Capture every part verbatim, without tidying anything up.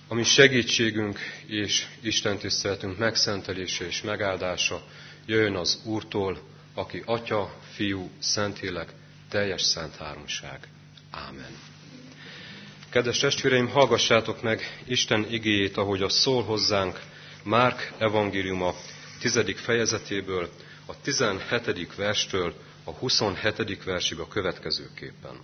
A mi segítségünk és Isten tiszteletünk megszentelése és megáldása jöjjön az Úrtól, aki Atya, Fiú, Szentlélek, teljes szent háromság. Ámen. Kedves testvéreim, hallgassátok meg Isten igéjét, ahogy az szól hozzánk Márk evangéliuma tizedik fejezetéből, a tizenhetedik verstől a huszonhetedik versig a következőképpen.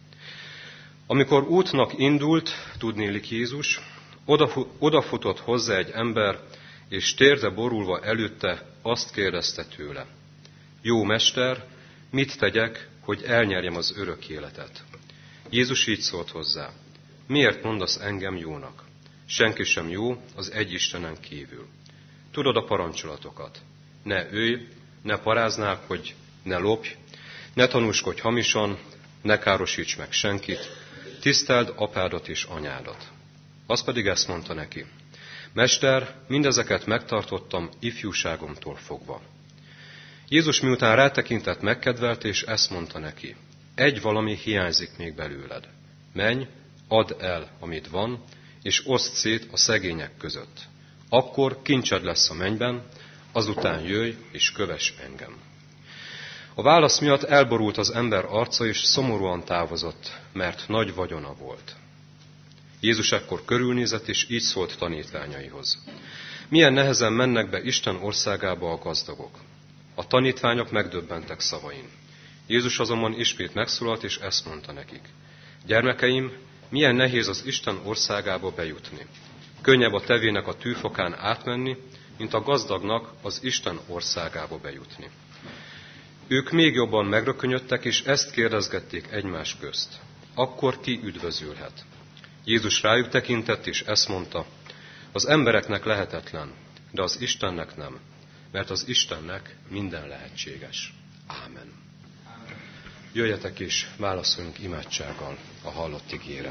Amikor útnak indult, tudnélik Jézus, odafutott hozzá egy ember, és térde borulva előtte azt kérdezte tőle: Jó mester, mit tegyek, hogy elnyerjem az örök életet? Jézus így szólt hozzá: Miért mondasz engem jónak? Senki sem jó az egy Istenen kívül. Tudod a parancsolatokat: ne ölj, ne paráználkodj, ne lopj, ne tanúskodj hamisan, ne károsíts meg senkit, tiszteld apádat és anyádat. Az pedig ezt mondta neki: Mester, mindezeket megtartottam ifjúságomtól fogva. Jézus miután rátekintett, megkedvelt, és ezt mondta neki: Egy valami hiányzik még belőled. Menj, add el, amit van, és oszd szét a szegények között. Akkor kincsed lesz a mennyben, azután jöjj és kövess engem. A válasz miatt elborult az ember arca, és szomorúan távozott, mert nagy vagyona volt. Jézus ekkor körülnézett, és így szólt tanítványaihoz: Milyen nehezen mennek be Isten országába a gazdagok. A tanítványok megdöbbentek szavain. Jézus azonban ismét megszólalt, és ezt mondta nekik: Gyermekeim, milyen nehéz az Isten országába bejutni. Könnyebb a tevének a tűfokán átmenni, mint a gazdagnak az Isten országába bejutni. Ők még jobban megrökönyödtek, és ezt kérdezgették egymás közt: Akkor ki üdvözülhet? Jézus rájuk tekintett, és ezt mondta: Az embereknek lehetetlen, de az Istennek nem, mert az Istennek minden lehetséges. Ámen. Jöjjetek és válaszoljunk imádsággal a hallott igére.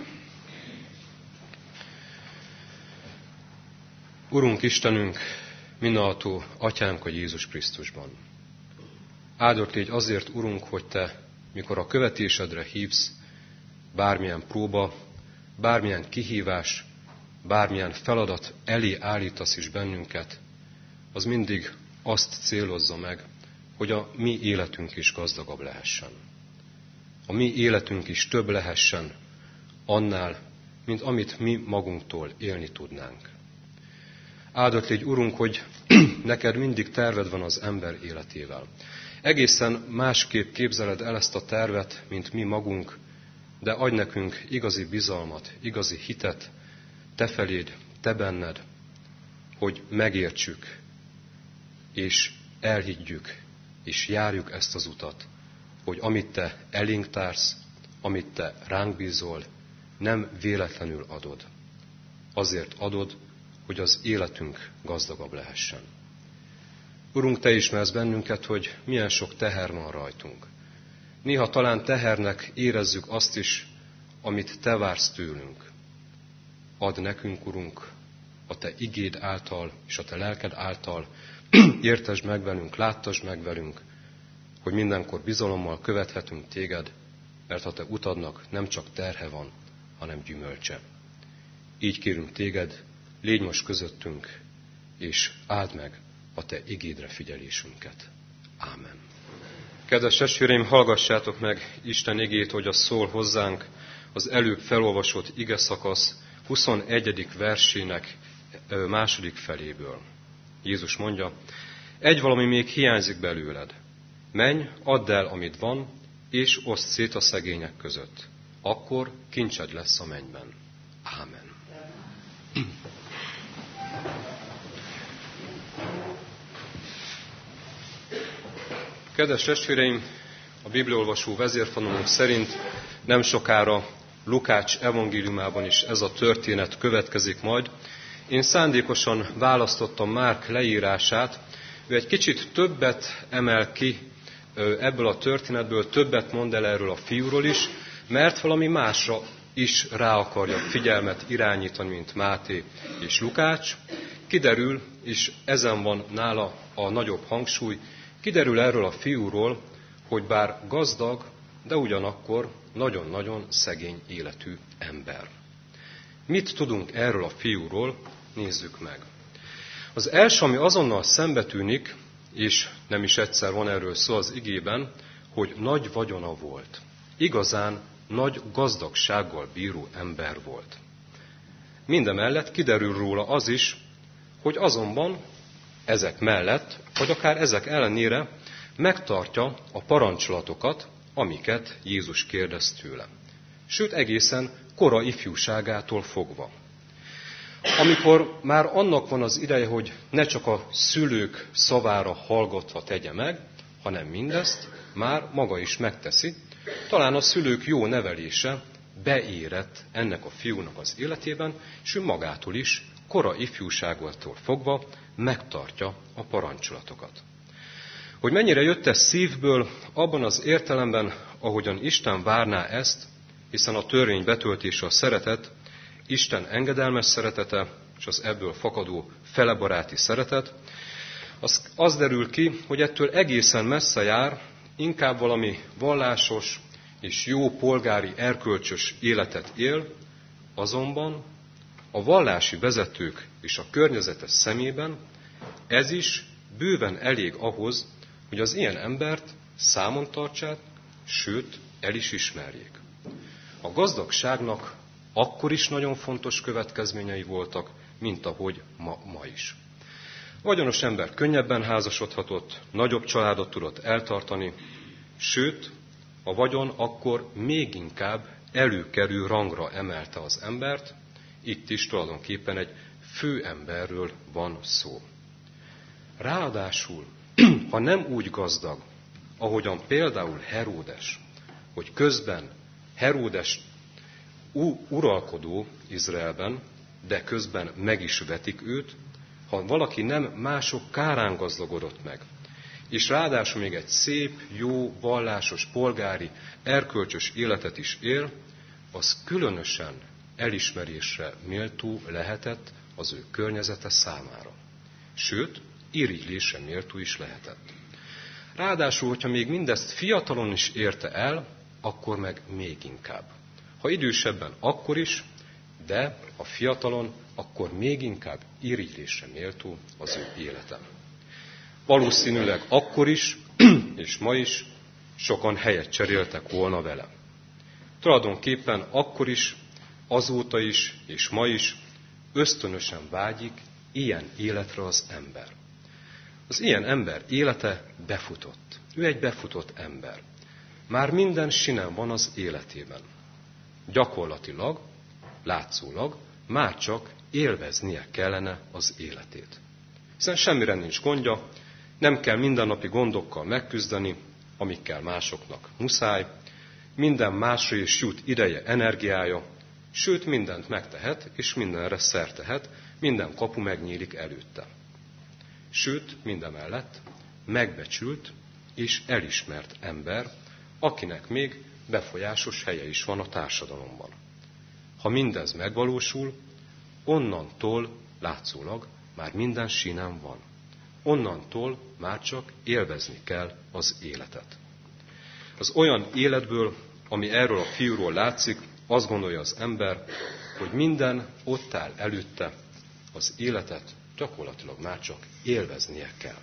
Urunk Istenünk, mindenható Atyánk a Jézus Krisztusban. Áldott légy azért, Urunk, hogy Te, mikor a követésedre hívsz, bármilyen próba, bármilyen kihívás, bármilyen feladat elé állítasz is bennünket, az mindig azt célozza meg, hogy a mi életünk is gazdagabb lehessen. A mi életünk is több lehessen annál, mint amit mi magunktól élni tudnánk. Áldott légy, Urunk, hogy neked mindig terved van az ember életével. Egészen másképp képzeled el ezt a tervet, mint mi magunk, de adj nekünk igazi bizalmat, igazi hitet, Te feléd, Te benned, hogy megértsük, és elhiggyük, és járjuk ezt az utat, hogy amit Te elénk társz, amit Te ránk bízol, nem véletlenül adod. Azért adod, hogy az életünk gazdagabb lehessen. Urunk, Te ismersz bennünket, hogy milyen sok teher van rajtunk. Néha talán tehernek érezzük azt is, amit Te vársz tőlünk. Add nekünk, Urunk, a Te igéd által és a Te lelked által, értesd meg velünk, láttasd meg velünk, hogy mindenkor bizalommal követhetünk Téged, mert a Te utadnak nem csak terhe van, hanem gyümölcse. Így kérünk Téged, légy most közöttünk, és áld meg a Te igédre figyelésünket. Ámen. Kedves testvéreim, hallgassátok meg Isten igét, hogy az szól hozzánk az előbb felolvasott ige szakasz huszonegyedik versének második feléből. Jézus mondja: Egy valami még hiányzik belőled. Menj, add el, amit van, és oszd szét a szegények között. Akkor kincsed lesz a mennyben. Ámen. Kedves testvéreim, a bibliaolvasó vezértanulók szerint nem sokára Lukács evangéliumában is ez a történet következik majd. Én szándékosan választottam Márk leírását, ő egy kicsit többet emel ki ebből a történetből, többet mond el erről a fiúról is, mert valami másra is rá akarja figyelmet irányítani, mint Máté és Lukács. Kiderül, és ezen van nála a nagyobb hangsúly, kiderül erről a fiúról, hogy bár gazdag, de ugyanakkor nagyon-nagyon szegény életű ember. Mit tudunk erről a fiúról? Nézzük meg. Az első, ami azonnal szembe tűnik, és nem is egyszer van erről szó az igében, hogy nagy vagyona volt. Igazán nagy gazdagsággal bíró ember volt. Mindemellett kiderül róla az is, hogy azonban ezek mellett, vagy akár ezek ellenére megtartja a parancsolatokat, amiket Jézus kérdez tőle. Sőt, egészen kora ifjúságától fogva. Amikor már annak van az ideje, hogy ne csak a szülők szavára hallgatva tegye meg, hanem mindezt már maga is megteszi, talán a szülők jó nevelése beérett ennek a fiúnak az életében, és ő magától is, kora ifjúságától fogva megtartja a parancsolatokat. Hogy mennyire jött ez szívből, abban az értelemben, ahogyan Isten várná ezt, hiszen a törvény betöltése a szeretet, Isten engedelmes szeretete, és az ebből fakadó felebaráti szeretet, az, az derül ki, hogy ettől egészen messze jár, inkább valami vallásos és jó polgári erkölcsös életet él, azonban a vallási vezetők és a környezetes szemében ez is bőven elég ahhoz, hogy az ilyen embert számon tartsák, sőt, el is ismerjék. A gazdagságnak akkor is nagyon fontos következményei voltak, mint ahogy ma, ma is. A vagyonos ember könnyebben házasodhatott, nagyobb családot tudott eltartani, sőt, a vagyon akkor még inkább előkerül rangra emelte az embert, itt is tulajdonképpen egy főemberről van szó. Ráadásul, ha nem úgy gazdag, ahogyan például Heródes, hogy közben Heródes uralkodó Izraelben, de közben meg is vetik őt, ha valaki nem mások kárán gazdagodott meg, és ráadásul még egy szép, jó, vallásos, polgári, erkölcsös életet is él, az különösen elismerésre méltó lehetett az ő környezete számára. Sőt, irigylésre méltó is lehetett. Ráadásul, hogyha még mindezt fiatalon is érte el, akkor meg még inkább. Ha idősebben, akkor is, de a fiatalon, akkor még inkább irigylésre méltó az ő élete. Valószínűleg akkor is, és ma is sokan helyet cseréltek volna vele. Tulajdonképpen akkor is, azóta is, és ma is ösztönösen vágyik ilyen életre az ember. Az ilyen ember élete befutott. Ő egy befutott ember. Már minden sinem van az életében. Gyakorlatilag, látszólag, már csak élveznie kellene az életét. Hiszen semmire nincs gondja, nem kell mindennapi gondokkal megküzdeni, amikkel másoknak muszáj, minden másra is jut ideje, energiája, sőt mindent megtehet, és mindenre szert tehet, minden kapu megnyílik előtte. Sőt, mindemellett megbecsült és elismert ember, akinek még befolyásos helye is van a társadalomban. Ha mindez megvalósul, onnantól látszólag már minden sínen van. Onnantól már csak élvezni kell az életet. Az olyan életből, ami erről a fiúról látszik, azt gondolja az ember, hogy minden ott áll előtte, az életet gyakorlatilag már csak élveznie kell.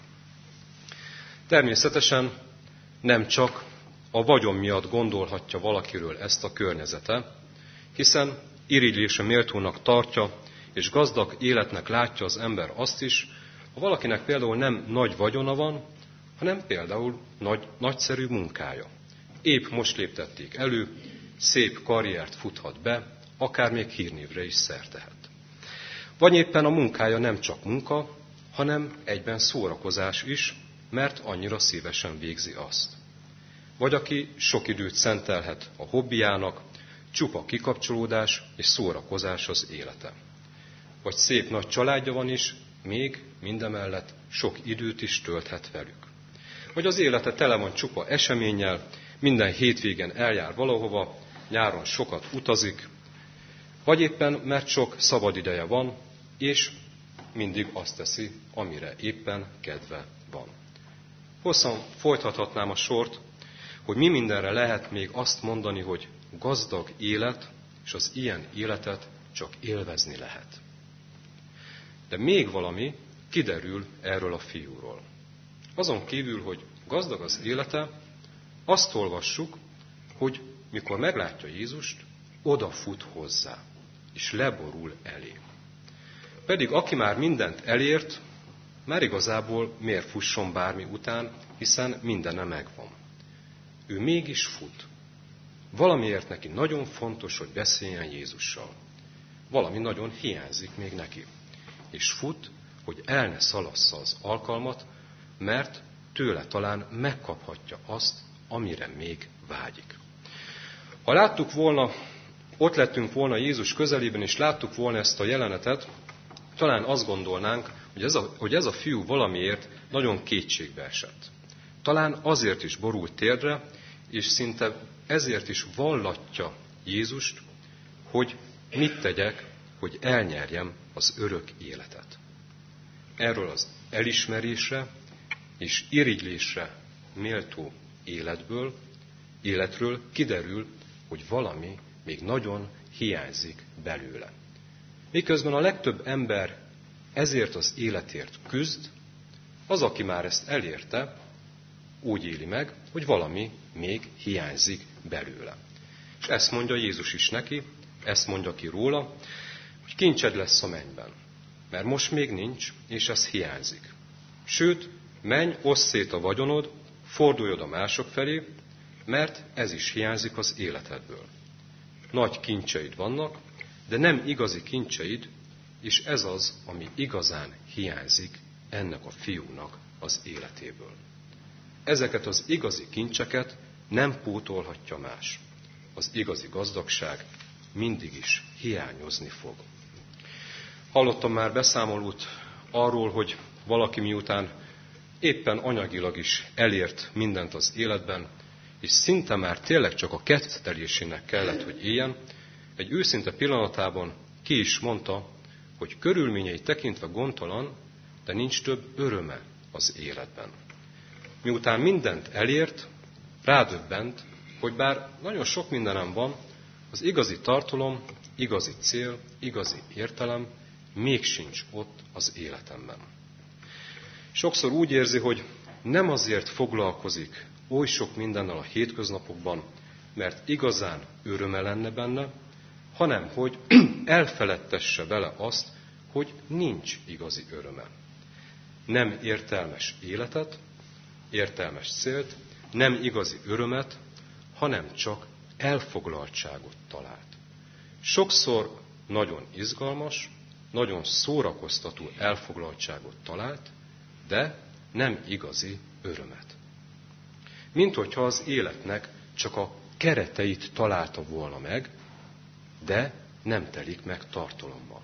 Természetesen nem csak a vagyon miatt gondolhatja valakiről ezt a környezete, hiszen irigylésre méltónak tartja, és gazdag életnek látja az ember azt is, ha valakinek például nem nagy vagyona van, hanem például nagy, nagyszerű munkája. Épp most léptették elő, szép karriert futhat be, akár még hírnévre is szert tehet. Vagy éppen a munkája nem csak munka, hanem egyben szórakozás is, mert annyira szívesen végzi azt. Vagy aki sok időt szentelhet a hobbiának, csupa kikapcsolódás és szórakozás az élete. Vagy szép nagy családja van is, még mindemellett sok időt is tölthet velük. Vagy az élete tele van csupa eseménnyel, minden hétvégen eljár valahova, nyáron sokat utazik, vagy éppen mert sok szabadideje van, és mindig azt teszi, amire éppen kedve van. Hosszan folytathatnám a sort, hogy mi mindenre lehet még azt mondani, hogy gazdag élet, és az ilyen életet csak élvezni lehet. De még valami kiderül erről a fiúról. Azon kívül, hogy gazdag az élete, azt olvassuk, hogy mikor meglátja Jézust, odafut hozzá, és leborul elé. Pedig aki már mindent elért, már igazából miért fusson bármi után, hiszen mindene megvan. Ő mégis fut. Valamiért neki nagyon fontos, hogy beszéljen Jézussal. Valami nagyon hiányzik még neki. És fut, hogy el ne szalassza az alkalmat, mert tőle talán megkaphatja azt, amire még vágyik. Ha láttuk volna, ott lettünk volna Jézus közelében, és láttuk volna ezt a jelenetet, talán azt gondolnánk, hogy ez a, hogy ez a fiú valamiért nagyon kétségbe esett. Talán azért is borult térdre, és szinte ezért is vallatja Jézust, hogy mit tegyek, hogy elnyerjem az örök életet. Erről az elismerésre és irigylésre méltó életből, életről kiderül, hogy valami még nagyon hiányzik belőle. Miközben a legtöbb ember ezért az életért küzd, az, aki már ezt elérte, úgy éli meg, hogy valami még hiányzik belőle. És ezt mondja Jézus is neki, ezt mondja ki róla, hogy kincsed lesz a mennyben. Mert most még nincs, és ez hiányzik. Sőt, menj, osszd szét a vagyonod, fordulj a mások felé, mert ez is hiányzik az életedből. Nagy kincseid vannak, de nem igazi kincseid, és ez az, ami igazán hiányzik ennek a fiúnak az életéből. Ezeket az igazi kincseket nem pótolhatja más. Az igazi gazdagság mindig is hiányozni fog. Hallottam már beszámolót arról, hogy valaki miután éppen anyagilag is elért mindent az életben, és szinte már tényleg csak a kettelésének kellett, hogy éljen, egy őszinte pillanatában ki is mondta, hogy körülményei tekintve gondtalan, de nincs több öröme az életben. Miután mindent elért, rádöbbent, hogy bár nagyon sok mindenem van, az igazi tartalom, igazi cél, igazi értelem még sincs ott az életemben. Sokszor úgy érzi, hogy nem azért foglalkozik oly sok mindennel a hétköznapokban, mert igazán öröme lenne benne, hanem hogy elfeledtesse vele azt, hogy nincs igazi öröme. Nem értelmes életet, értelmes célt, nem igazi örömet, hanem csak elfoglaltságot talált. Sokszor nagyon izgalmas, nagyon szórakoztató elfoglaltságot talált, de nem igazi örömet. Mint hogyha az életnek csak a kereteit találta volna meg, de nem telik meg tartalommal.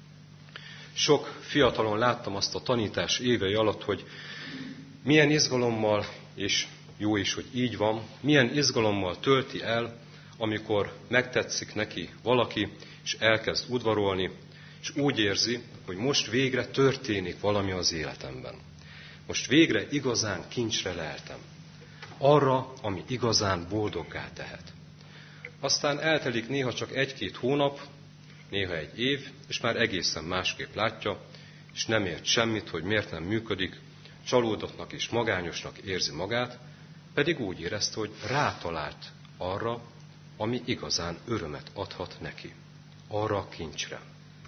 Sok fiatalon láttam azt a tanítás évei alatt, hogy milyen izgalommal, és jó is, hogy így van, milyen izgalommal tölti el, amikor megtetszik neki valaki, és elkezd udvarolni, és úgy érzi, hogy most végre történik valami az életemben. Most végre igazán kincsre leltem. Arra, ami igazán boldoggá tehet. Aztán eltelik néha csak egy-két hónap, néha egy év, és már egészen másképp látja, és nem ért semmit, hogy miért nem működik, csalódottnak és magányosnak érzi magát, pedig úgy érezte, hogy rátalált arra, ami igazán örömet adhat neki. Arra a kincsre.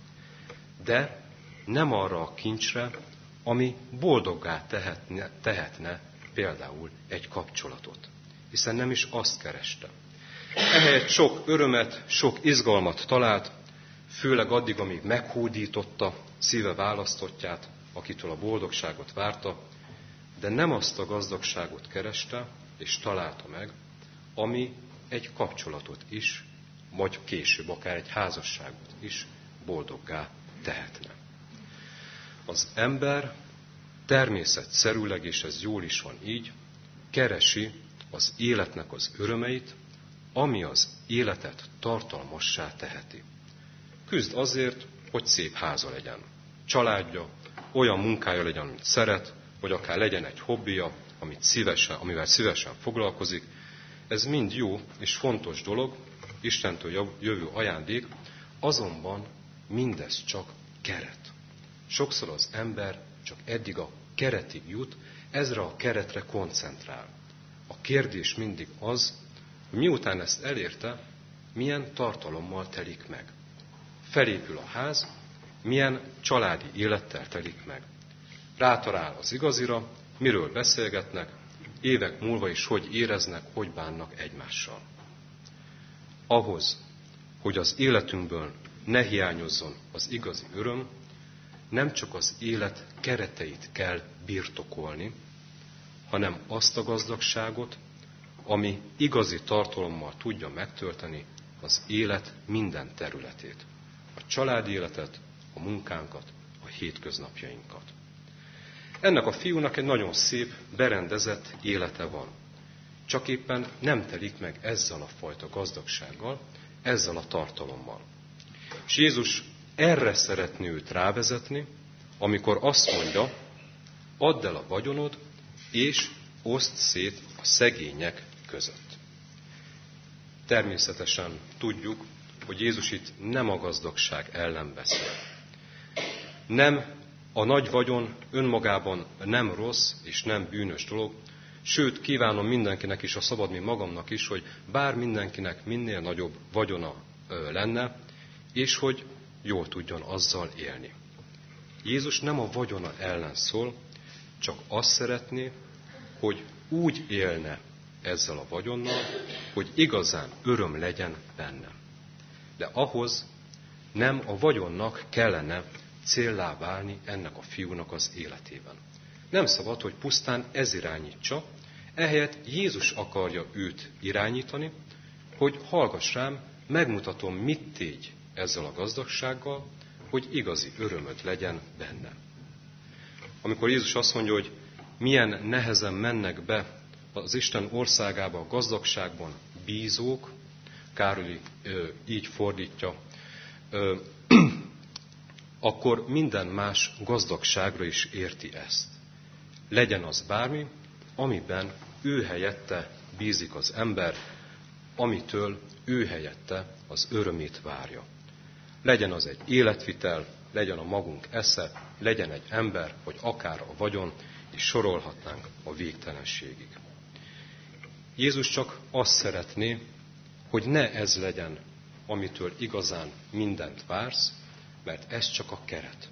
De nem arra a kincsre, ami boldoggá tehetne, tehetne például egy kapcsolatot. Hiszen nem is azt kereste. Ehelyett sok örömet, sok izgalmat talált, főleg addig, amíg meghódította szíve választottját, akitől a boldogságot várta, de nem azt a gazdagságot kereste, és találta meg, ami egy kapcsolatot is, vagy később akár egy házasságot is boldoggá tehetne. Az ember természetszerűleg, és ez jól is van így, keresi az életnek az örömeit, ami az életet tartalmassá teheti. Küzd azért, hogy szép háza legyen, családja, olyan munkája legyen, amit szeret, vagy akár legyen egy hobbija, amit szívesen, amivel szívesen foglalkozik. Ez mind jó és fontos dolog, Istentől jövő ajándék, Azonban mindez csak keret. Sokszor az ember csak eddig a keretig jut, ezre a keretre koncentrál. A kérdés mindig az, hogy miután ezt elérte, milyen tartalommal telik meg. Felépül a ház, milyen családi élettel telik meg. Rátalál az igazira, miről beszélgetnek, évek múlva is hogy éreznek, hogy bánnak egymással. Ahhoz, hogy az életünkből ne hiányozzon az igazi öröm, nem csak az élet kereteit kell birtokolni, hanem azt a gazdagságot, ami igazi tartalommal tudja megtölteni az élet minden területét. A családi életet, a munkánkat, a hétköznapjainkat. Ennek a fiúnak egy nagyon szép, berendezett élete van. Csak éppen nem telik meg ezzel a fajta gazdagsággal, ezzel a tartalommal. És Jézus erre szeretné őt rávezetni, amikor azt mondja, add el a vagyonod, és oszd szét a szegények között. Természetesen tudjuk, hogy Jézus itt nem a gazdagság ellen beszél. Nem, a nagy vagyon önmagában nem rossz és nem bűnös dolog, sőt, kívánom mindenkinek is, a szabad, mint magamnak is, hogy bár mindenkinek minél nagyobb vagyona lenne, és hogy jól tudjon azzal élni. Jézus nem a vagyona ellen szól, csak azt szeretné, hogy úgy élne ezzel a vagyonnal, hogy igazán öröm legyen benne. De ahhoz nem a vagyonnak kellene céllá válni ennek a fiúnak az életében. Nem szabad, hogy pusztán ez irányítsa, ehelyett Jézus akarja őt irányítani, hogy hallgass rám, megmutatom, mit tégy ezzel a gazdagsággal, hogy igazi örömöd legyen benne. Amikor Jézus azt mondja, hogy milyen nehezen mennek be az Isten országába, a gazdagságban bízók, Károly így fordítja, ö, akkor minden más gazdagságra is érti ezt. Legyen az bármi, amiben ő helyette bízik az ember, amitől ő helyette az örömét várja. Legyen az egy életvitel, legyen a magunk esze, legyen egy ember, vagy akár a vagyon, és sorolhatnánk a végtelenségig. Jézus csak azt szeretné, hogy ne ez legyen, amitől igazán mindent vársz, mert ez csak a keret.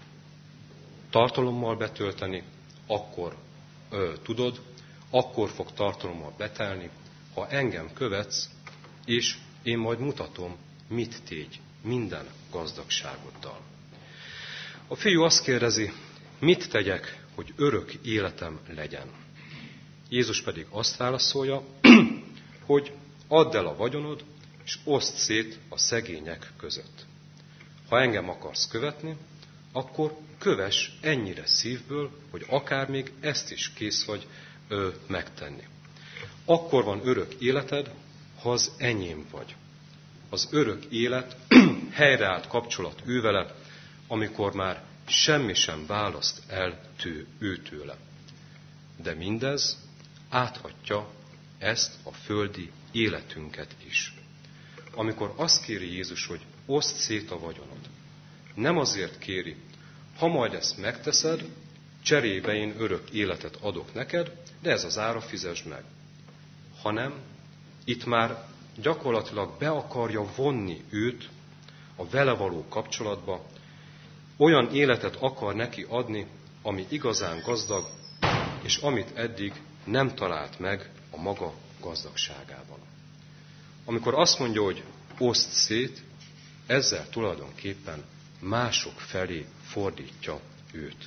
Tartalommal betölteni, akkor ö, tudod, akkor fog tartalommal betelni, ha engem követsz, és én majd mutatom, mit tégy minden gazdagságoddal. A fiú azt kérdezi, mit tegyek, hogy örök életem legyen. Jézus pedig azt válaszolja, hogy add el a vagyonod, és oszd szét a szegények között. Ha engem akarsz követni, akkor kövess ennyire szívből, hogy akár még ezt is kész vagy ö, megtenni. Akkor van örök életed, ha az enyém vagy. Az örök élet helyreállt kapcsolat ővele, amikor már semmi sem választ el tő, őtőle. De mindez áthatja ezt a földi életünket is. Amikor azt kéri Jézus, hogy oszd szét a vagyonod, nem azért kéri, ha majd ezt megteszed, cserébe én örök életet adok neked, de ez az ára, fizesd meg. Hanem itt már gyakorlatilag be akarja vonni őt a vele való kapcsolatba, olyan életet akar neki adni, ami igazán gazdag, és amit eddig nem talált meg a maga gazdagságában. Amikor azt mondja, hogy oszd szét, ezzel tulajdonképpen mások felé fordítja őt.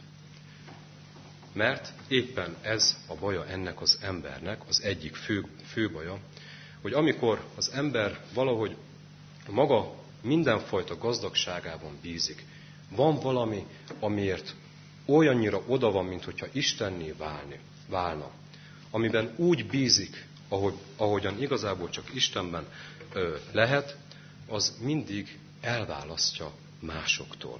Mert éppen ez a baja ennek az embernek, az egyik fő, fő baja, hogy amikor az ember valahogy maga mindenfajta gazdagságában bízik, van valami, amiért olyannyira oda van, mint hogyha Istenné válni, válna, amiben úgy bízik, ahogy, ahogyan igazából csak Istenben ö, lehet, az mindig elválasztja másoktól.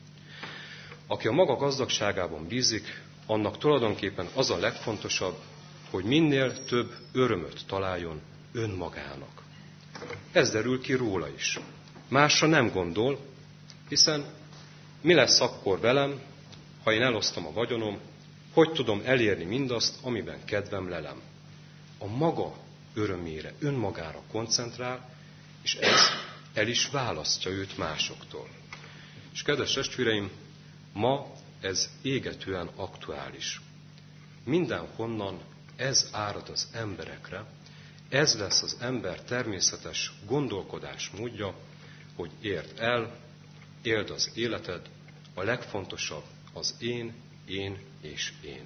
Aki a maga gazdagságában bízik, annak tulajdonképpen az a legfontosabb, hogy minél több örömöt találjon önmagának. Ez derül ki róla is. Másra nem gondol, hiszen mi lesz akkor velem, ha én elosztom a vagyonom, hogy tudom elérni mindazt, amiben kedvem lelem. A maga örömére, önmagára koncentrál, és ez el is választja őt másoktól. És kedves testvéreim, ma ez égetően aktuális. Mindenhonnan ez árad az emberekre, ez lesz az ember természetes gondolkodásmódja, hogy érd el, éld az életed, a legfontosabb az én, én és én.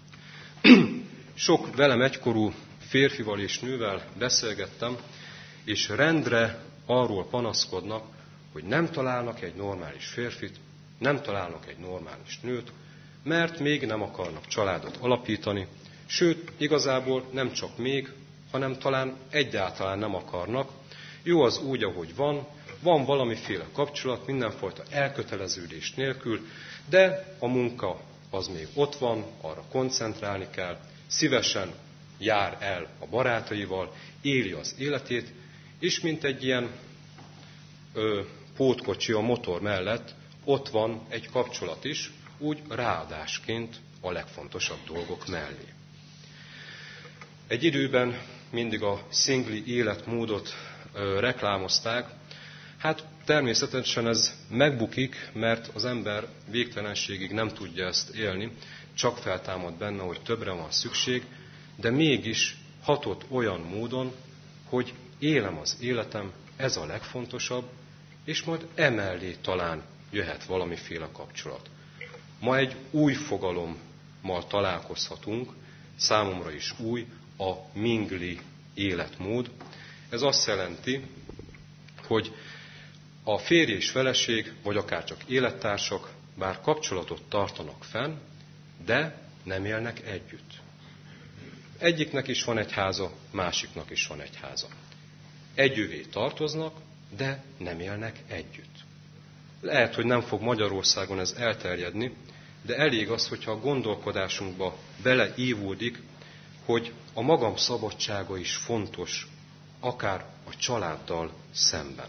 Sok velem egykorú férfival és nővel beszélgettem, és rendre arról panaszkodnak, hogy nem találnak egy normális férfit, nem találnak egy normális nőt, mert még nem akarnak családot alapítani, sőt, igazából nem csak még, hanem talán egyáltalán nem akarnak. Jó az úgy, ahogy van, van valamiféle kapcsolat, mindenfajta elköteleződés nélkül, de a munka az még ott van, arra koncentrálni kell, szívesen jár el a barátaival, éli az életét, és mint egy ilyen ö, pótkocsi a motor mellett, ott van egy kapcsolat is, úgy ráadásként a legfontosabb dolgok mellé. Egy időben mindig a szingli életmódot ö, reklámozták. Hát természetesen ez megbukik, mert az ember végtelenségig nem tudja ezt élni, csak feltámad benne, hogy többre van szükség, de mégis hatott olyan módon, hogy élem az életem, ez a legfontosabb, és majd emellé talán jöhet valamiféle kapcsolat. Ma egy új fogalommal találkozhatunk, számomra is új, a mingli életmód. Ez azt jelenti, hogy a férj és feleség, vagy akár csak élettársak, bár kapcsolatot tartanak fenn, de nem élnek együtt. Egyiknek is van egy háza, másiknak is van egy háza. Együvé tartoznak, de nem élnek együtt. Lehet, hogy nem fog Magyarországon ez elterjedni, de elég az, hogyha a gondolkodásunkba beleívódik, hogy a magam szabadsága is fontos, akár a családdal szemben.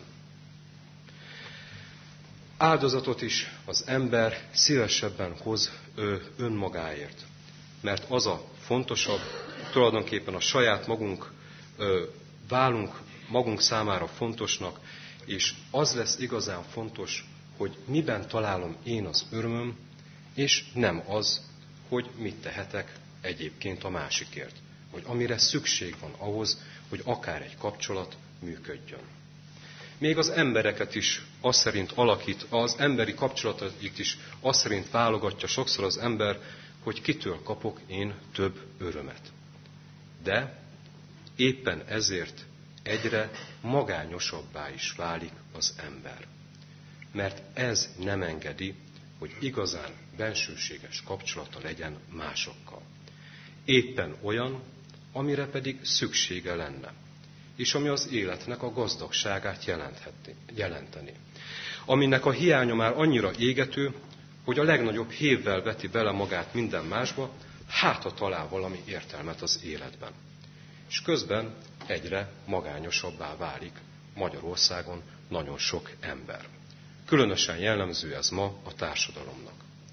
Áldozatot is az ember szívesebben hoz önmagáért, mert az a fontosabb, tulajdonképpen a saját magunk válunk magunk számára fontosnak, és az lesz igazán fontos, hogy miben találom én az örömöm, és nem az, hogy mit tehetek egyébként a másikért, vagy amire szükség van ahhoz, hogy akár egy kapcsolat működjön. Még az embereket is azt szerint alakít, az emberi kapcsolatait is azt szerint válogatja sokszor az ember, hogy kitől kapok én több örömet. De éppen ezért egyre magányosabbá is válik az ember. Mert ez nem engedi, hogy igazán bensőséges kapcsolata legyen másokkal. Éppen olyan, amire pedig szüksége lenne, és ami az életnek a gazdagságát jelenteni. Aminek a hiánya már annyira égető, hogy a legnagyobb hévvel veti bele magát minden másba, hát ha talál valami értelmet az életben. És közben egyre magányosabbá válik Magyarországon nagyon sok ember. Különösen jellemző ez ma a társadalomnak.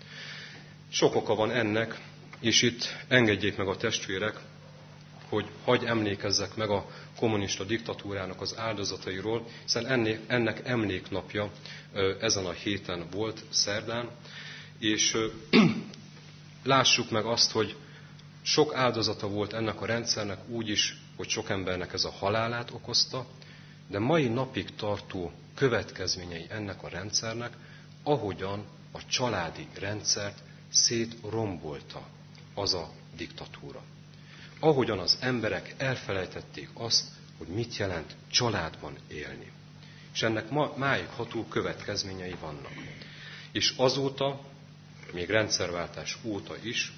Sok oka van ennek, és itt engedjék meg a testvérek, hogy hagy emlékezzek meg a kommunista diktatúrának az áldozatairól, hiszen ennek emléknapja ezen a héten volt, szerdán, és lássuk meg azt, hogy sok áldozata volt ennek a rendszernek úgy is, hogy sok embernek ez a halálát okozta, de mai napig tartó következményei ennek a rendszernek, ahogyan a családi rendszert szétrombolta az a diktatúra. Ahogyan az emberek elfelejtették azt, hogy mit jelent családban élni. És ennek ma, máig ható következményei vannak. És azóta, még rendszerváltás óta is,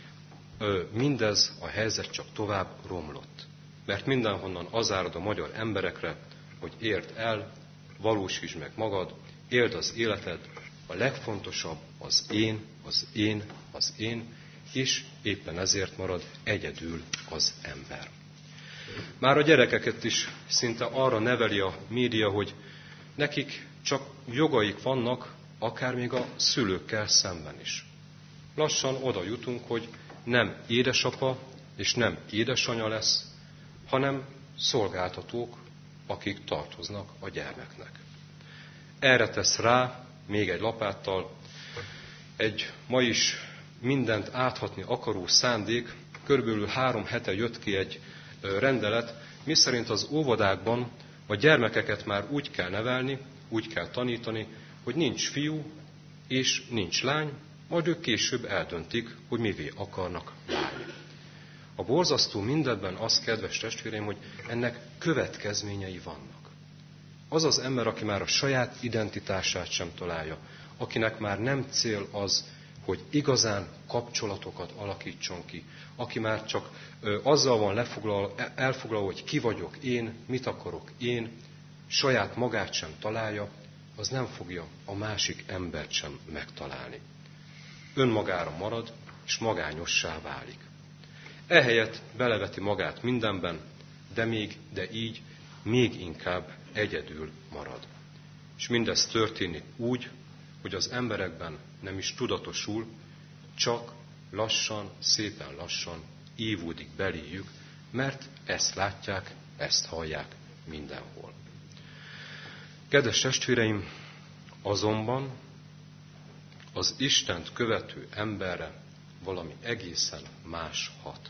mindez a helyzet csak tovább romlott. Mert mindenhonnan az árad a magyar emberekre, hogy érd el, valósítsd meg magad, éld az életed, a legfontosabb az én, az én, az én, és éppen ezért marad egyedül az ember. Már a gyerekeket is szinte arra neveli a média, hogy Nekik csak jogaik vannak, akár még a szülőkkel szemben is. Lassan oda jutunk, hogy nem édesapa és nem édesanya lesz, hanem szolgáltatók, akik tartoznak a gyermeknek. Erre tesz rá még egy lapáttal egy ma is mindent áthatni akaró szándék. Körülbelül három hete jött ki egy rendelet, miszerint az óvodákban a gyermekeket már úgy kell nevelni, úgy kell tanítani, hogy nincs fiú és nincs lány, majd ők később eldöntik, hogy mivé akarnak válni. A borzasztó mindebben az, kedves testvéreim, hogy ennek következményei vannak. Az az ember, aki már a saját identitását sem találja, akinek már nem cél az, hogy igazán kapcsolatokat alakítson ki, aki már csak ö, azzal van lefoglalva, elfoglalva, hogy ki vagyok én, mit akarok én, saját magát sem találja, az nem fogja a másik embert sem megtalálni. Önmagára marad, és magányossá válik. Ehelyett beleveti magát mindenben, de még, de így még inkább egyedül marad. És mindez történik úgy, hogy az emberekben nem is tudatosul, csak lassan, szépen lassan ívódik beléjük, mert ezt látják, ezt hallják mindenhol. Kedves testvéreim, azonban az Istent követő emberre valami egészen más hat.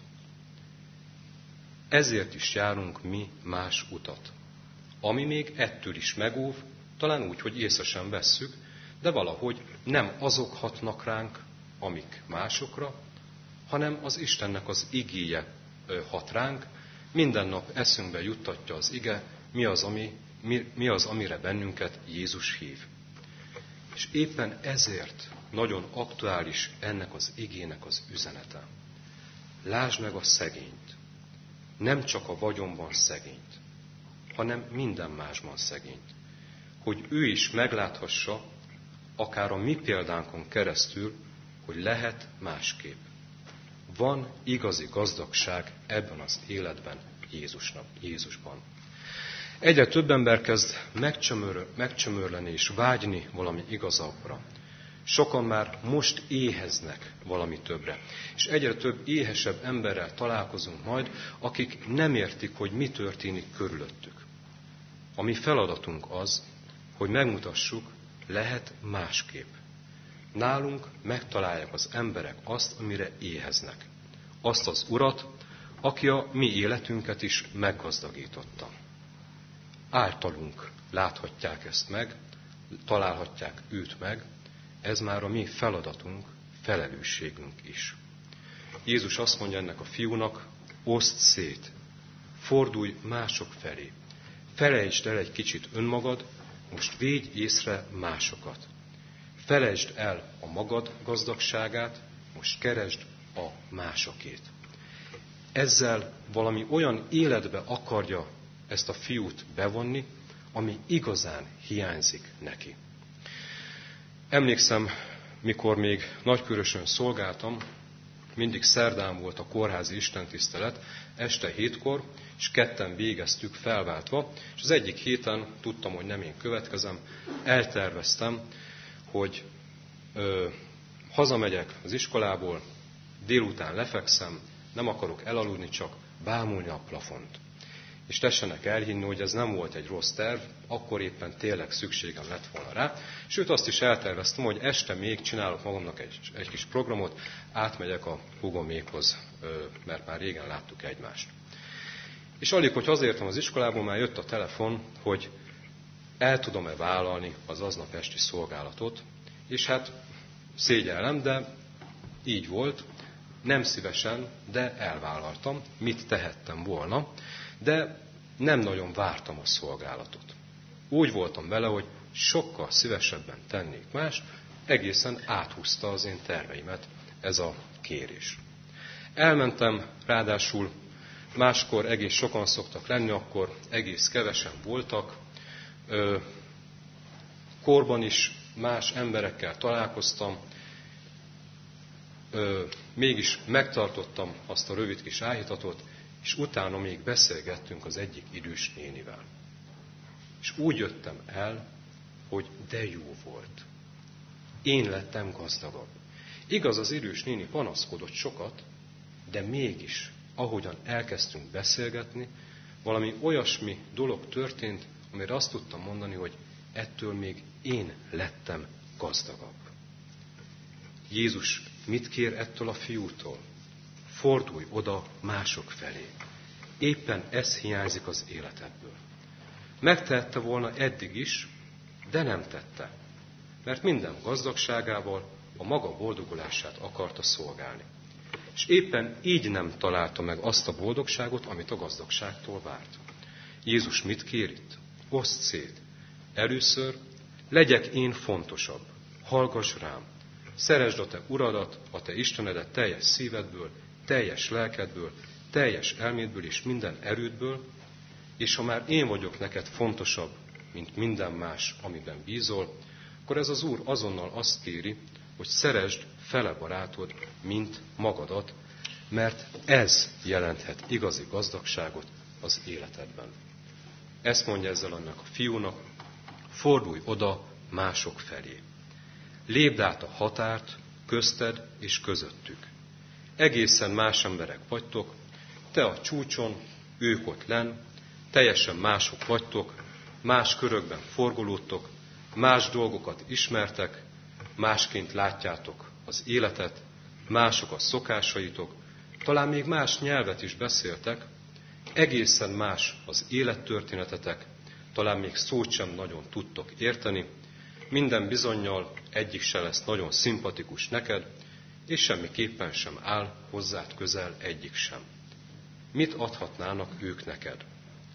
Ezért is járunk mi más utat, ami még ettől is megóv, talán úgy, hogy észre sem vesszük, de valahogy nem azok hatnak ránk, amik másokra, hanem az Istennek az igéje hat ránk, minden nap eszünkbe juttatja az ige, mi az, ami, mi, mi az, amire bennünket Jézus hív. És éppen ezért nagyon aktuális ennek az igének az üzenete. Lásd meg a szegényt, nem csak a vagyonban szegényt, hanem minden másban szegényt, hogy ő is megláthassa, akár a mi példánkon keresztül, hogy lehet másképp. Van igazi gazdagság ebben az életben Jézusnak, Jézusban. Egyre több ember kezd megcsömör, megcsömörleni és vágyni valami igazabbra. Sokan már most éheznek valami többre. És egyre több éhesebb emberrel találkozunk majd, akik nem értik, hogy mi történik körülöttük. A mi feladatunk az, hogy megmutassuk, lehet másképp. Nálunk megtalálják az emberek azt, amire éheznek. Azt az Urat, aki a mi életünket is meggazdagította. Általunk láthatják ezt meg, találhatják őt meg, ez már a mi feladatunk, felelősségünk is. Jézus azt mondja ennek a fiúnak, oszd szét, fordulj mások felé, felejtsd el egy kicsit önmagad, most védj észre másokat. Felejtsd el a magad gazdagságát, most keresd a másokét. Ezzel valami olyan életbe akarja ezt a fiút bevonni, ami igazán hiányzik neki. Emlékszem, mikor még Nagykörösön szolgáltam, mindig szerdán volt a kórházi istentisztelet, este hétkor, és ketten végeztük felváltva, és az egyik héten tudtam, hogy nem én következem, elterveztem, hogy ö, hazamegyek az iskolából, délután lefekszem, nem akarok elaludni, csak bámulni a plafont. És tessenek elhinni, hogy ez nem volt egy rossz terv, akkor éppen tényleg szükségem lett volna rá. Sőt, azt is elterveztem, hogy este még csinálok magamnak egy, egy kis programot, átmegyek a hugomékhoz, mert már régen láttuk egymást. És alig, hogy hazértem az iskolából, már jött a telefon, hogy el tudom-e vállalni az aznap esti szolgálatot, és hát szégyellem, de így volt, nem szívesen, de elvállaltam, mit tehettem volna, de nem nagyon vártam a szolgálatot. Úgy voltam vele, hogy sokkal szívesebben tennék mást, egészen áthúzta az én terveimet ez a kérés. Elmentem, ráadásul máskor egész sokan szoktak lenni, akkor egész kevesen voltak. Korban is más emberekkel találkoztam, mégis megtartottam azt a rövid kis áhítatot, és utána még beszélgettünk az egyik idős nénivel. És úgy jöttem el, hogy de jó volt. Én lettem gazdagabb. Igaz, az idős néni panaszkodott sokat, de mégis, ahogyan elkezdtünk beszélgetni, valami olyasmi dolog történt, amire azt tudtam mondani, hogy ettől még én lettem gazdagabb. Jézus mit kér ettől a fiútól? Fordulj oda mások felé. Éppen ez hiányzik az életedből. Megtehette volna eddig is, de nem tette, mert minden gazdagságával a maga boldogulását akarta szolgálni. És éppen így nem találta meg azt a boldogságot, amit a gazdagságtól várt. Jézus mit kér itt? Oszd szét. Először legyek én fontosabb. Hallgass rám. Szeresd a te uradat, a te Istenedet teljes szívedből, teljes lelkedből, teljes elmédből és minden erődből, és ha már én vagyok neked fontosabb, mint minden más, amiben bízol, akkor ez az Úr azonnal azt kéri, hogy szeresd fele barátod, mint magadat, mert ez jelenthet igazi gazdagságot az életedben. Ezt mondja ezzel annak a fiúnak, fordulj oda mások felé. Lépd át a határt közted és közöttük. Egészen más emberek vagytok, te a csúcson, ők ott lenn, teljesen mások vagytok, más körökben forgolódtok, más dolgokat ismertek, másként látjátok az életet, mások a szokásaitok, talán még más nyelvet is beszéltek, egészen más az élettörténetetek, talán még szót sem nagyon tudtok érteni, minden bizonnyal egyik se lesz nagyon szimpatikus neked, és semmiképpen sem áll hozzád közel egyik sem. Mit adhatnának ők neked?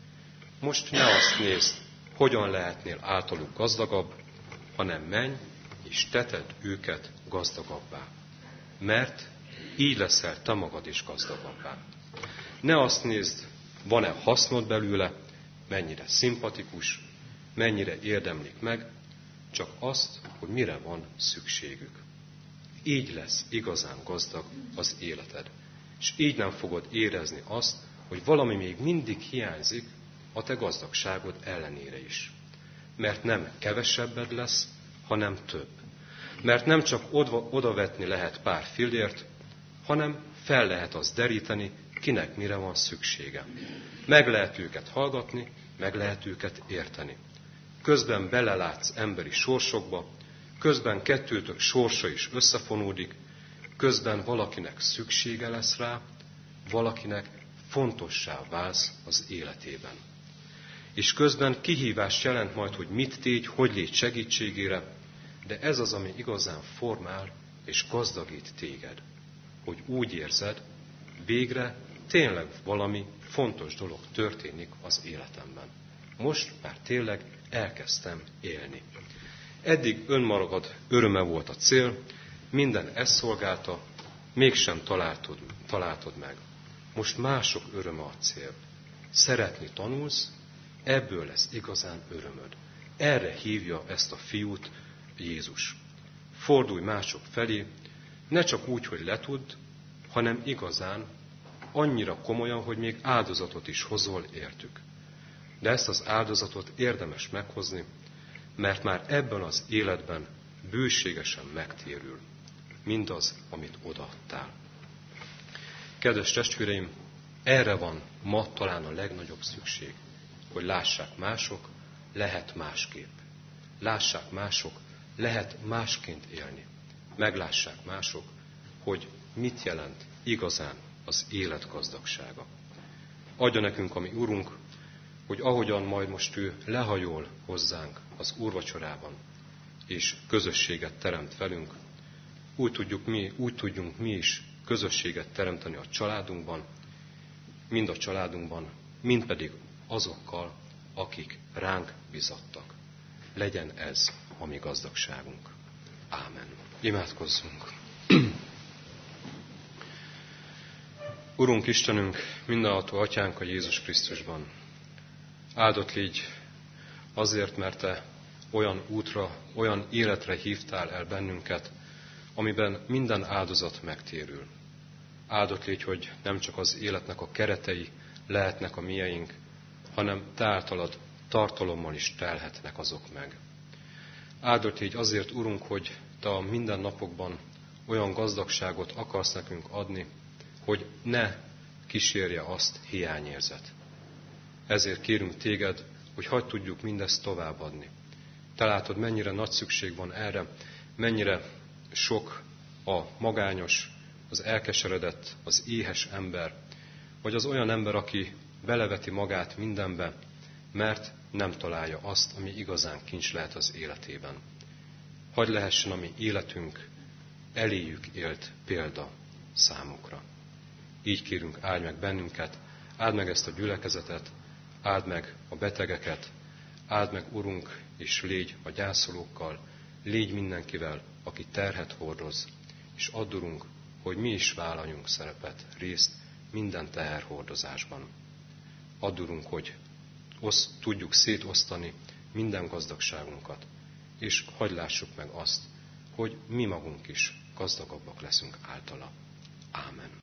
Most ne azt nézd, hogyan lehetnél általuk gazdagabb, hanem menj és teted őket gazdagabbá. Mert így leszel te magad is gazdagabbá. Ne azt nézd, van-e hasznod belőle, mennyire szimpatikus, mennyire érdemlik meg, csak azt, hogy mire van szükségük. Így lesz igazán gazdag az életed. És így nem fogod érezni azt, hogy valami még mindig hiányzik a te gazdagságod ellenére is. Mert nem kevesebbed lesz, hanem több. Mert nem csak odavetni lehet pár fillért, hanem fel lehet azt deríteni, kinek mire van szüksége. Meg lehet őket hallgatni, meg lehet őket érteni. Közben belelátsz emberi sorsokba, közben kettőtök sorsa is összefonódik, közben valakinek szüksége lesz rá, valakinek fontossá válsz az életében. És közben kihívást jelent majd, hogy mit tégy, hogy légy segítségére, de ez az, ami igazán formál és gazdagít téged, hogy úgy érzed, végre tényleg valami fontos dolog történik az életemben. Most már tényleg elkezdtem élni. Eddig önmaragad öröme volt a cél, minden ezt szolgálta, mégsem találtod, találtod meg. Most mások öröme a cél. Szeretni tanulsz, ebből lesz igazán örömöd. Erre hívja ezt a fiút Jézus. Fordulj mások felé, ne csak úgy, hogy letudd, hanem igazán, annyira komolyan, hogy még áldozatot is hozol értük. De ezt az áldozatot érdemes meghozni, mert már ebben az életben bőségesen megtérül mindaz, amit odaadtál. Kedves testvéreim, erre van ma talán a legnagyobb szükség, hogy lássák mások, lehet másképp. Lássák mások, lehet másként élni. Meglássák mások, hogy mit jelent igazán az élet gazdagsága. Adja nekünk a mi Urunk, hogy ahogyan majd most ő lehajol hozzánk az úrvacsorában, és közösséget teremt velünk, úgy, tudjuk mi, úgy tudjunk mi is közösséget teremteni a családunkban, mind a családunkban, mind pedig azokkal, akik ránk bizattak. Legyen ez a mi gazdagságunk. Ámen. Imádkozzunk. Urunk Istenünk, mindenható Atyánk a Jézus Krisztusban. Áldott légy azért, mert Te olyan útra, olyan életre hívtál el bennünket, amiben minden áldozat megtérül. Áldott légy, hogy nem csak az életnek a keretei lehetnek a mieink, hanem Te általad tartalommal is telhetnek azok meg. Áldott légy azért, Urunk, hogy Te a mindennapokban olyan gazdagságot akarsz nekünk adni, hogy ne kísérje azt hiányérzet. Ezért kérünk Téged, hogy hagyd tudjuk mindezt továbbadni. Te látod, mennyire nagy szükség van erre, mennyire sok a magányos, az elkeseredett, az éhes ember, vagy az olyan ember, aki beleveti magát mindenbe, mert nem találja azt, ami igazán kincs lehet az életében. Hadd lehessen a mi életünk eléjük élt példa számukra. Így kérünk, áld meg bennünket, áld meg ezt a gyülekezetet, áld meg a betegeket, áld meg, Urunk, és légy a gyászolókkal, légy mindenkivel, aki terhet hordoz, és add, Urunk, hogy mi is vállaljunk szerepet, részt minden teherhordozásban. Add, Urunk, hogy osz, tudjuk szétosztani minden gazdagságunkat, és hadd lássuk meg azt, hogy mi magunk is gazdagabbak leszünk általa. Ámen.